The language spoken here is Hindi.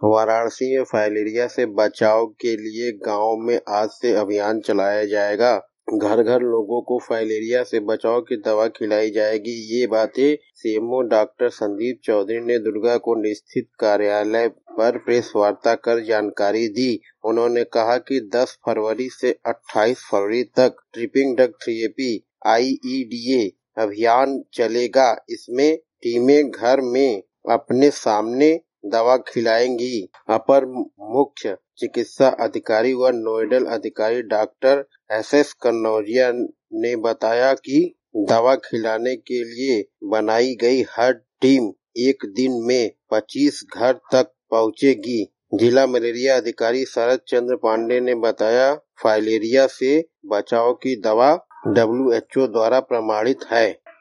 वाराणसी में फाइलेरिया से बचाव के लिए गांव में आज से अभियान चलाया जाएगा। घर घर लोगों को फाइलेरिया से बचाव की दवा खिलाई जाएगी। ये बातें सीएमओ डॉक्टर संदीप चौधरी ने दुर्गा को स्थित कार्यालय पर प्रेस वार्ता कर जानकारी दी। उन्होंने कहा कि 10 फरवरी से 28 फरवरी तक ट्रिपिंग ड्रग थेरेपी IEDA अभियान चलेगा। इसमें टीमें घर में अपने सामने दवा खिलाएंगी। अपर मुख्य चिकित्सा अधिकारी व नोडल अधिकारी डॉक्टर SS कन्नौजिया ने बताया कि दवा खिलाने के लिए बनाई गई हर टीम एक दिन में 25 घर तक पहुंचेगी। जिला मलेरिया अधिकारी शरद चंद्र पांडे ने बताया, फाइलेरिया से बचाव की दवा WHO द्वारा प्रमाणित है।